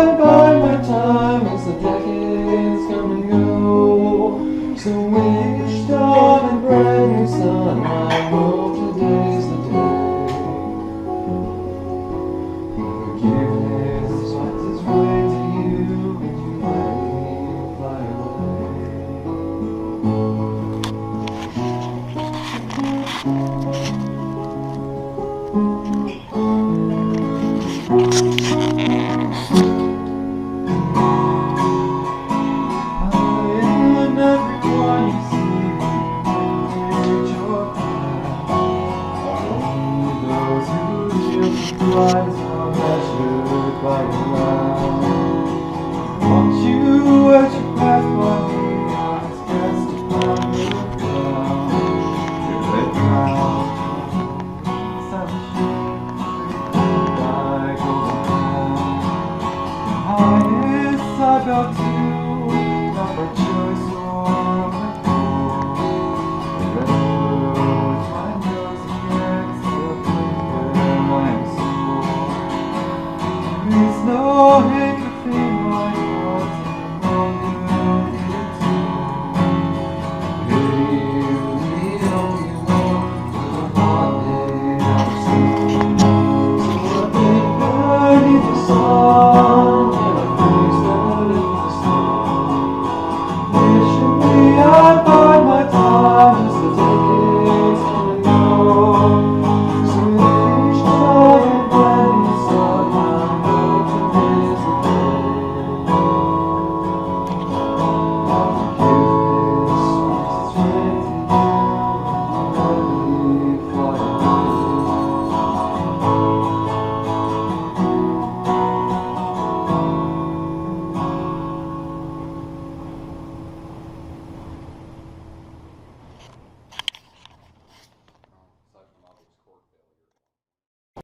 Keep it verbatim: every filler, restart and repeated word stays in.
I bide my time as the decades come and go. So each dawn and brand new sun, I know today's the day. Forgiveness is what is right to you, and you may fly away. Everyone you see will your path. Are only those who live lives are measured by the line. Watch you as you pass by me, eyes cast upon the ground. You're let down, some ship, I go down. Highest I go to.